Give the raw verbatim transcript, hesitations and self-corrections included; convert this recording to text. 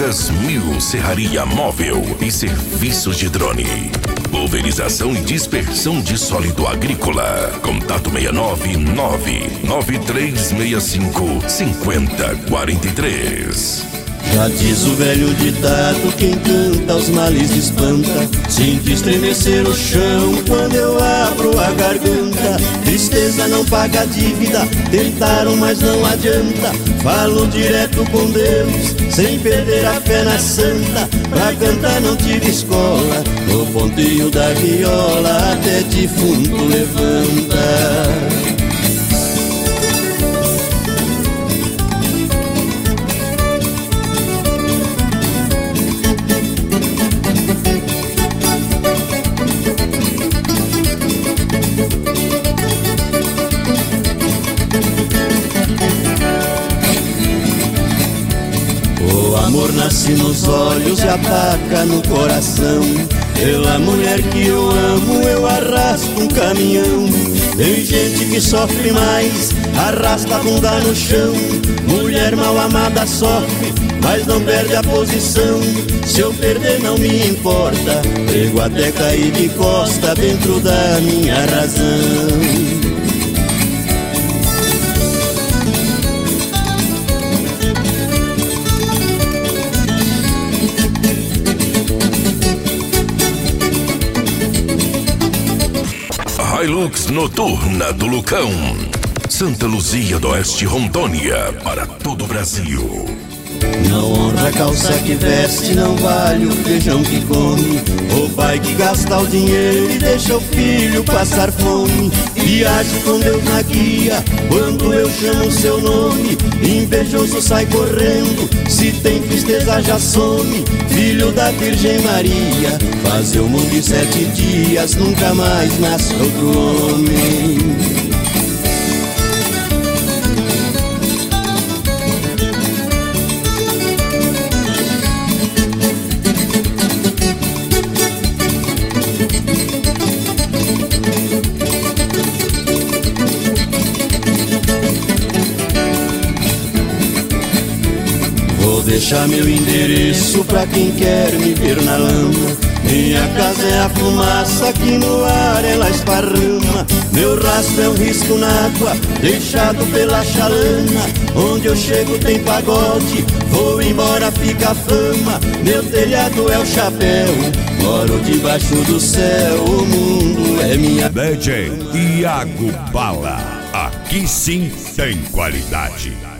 Lucas Mil Serraria Móvel e Serviços de Drone. Pulverização e dispersão de sólido agrícola. Contato seis nove nove nove três seis cinco cinco zero quatro três. Já diz o velho ditado, quem canta os males espanta. Sinto estremecer o chão quando eu abro a garganta. Tristeza não paga dívida, tentaram mas não adianta. Falo direto com Deus, sem perder a fé na santa. Pra cantar não tive escola, no ponteio da viola até defunto levanta. O amor nasce nos olhos e ataca no coração. Pela mulher que eu amo eu arrasto um caminhão. Tem gente que sofre mais, arrasta a bunda no chão. Mulher mal amada sofre, mas não perde a posição. Se eu perder não me importa, prego até cair de costa dentro da minha razão. Hilux Noturna do Lucão. Santa Luzia do Oeste, Rondônia, para todo o Brasil. Não honra a calça que veste, não vale o feijão que come. O pai que gasta o dinheiro e deixa o filho passar fome. Viajo com Deus na guia, quando eu chamo seu nome. Invejoso sai correndo, se tem tristeza já some. Filho da Virgem Maria, fazer o mundo em sete dias, nunca mais nasce outro homem. Vou deixar meu endereço pra quem quer me ver na lama. Minha casa é a fumaça que no ar ela esparrama. Meu rastro é um risco na água, deixado pela chalana. Onde eu chego tem pagode, vou embora fica a fama. Meu telhado é o chapéu, moro debaixo do céu. O mundo é minha... D J Iago Bala, aqui sim tem qualidade.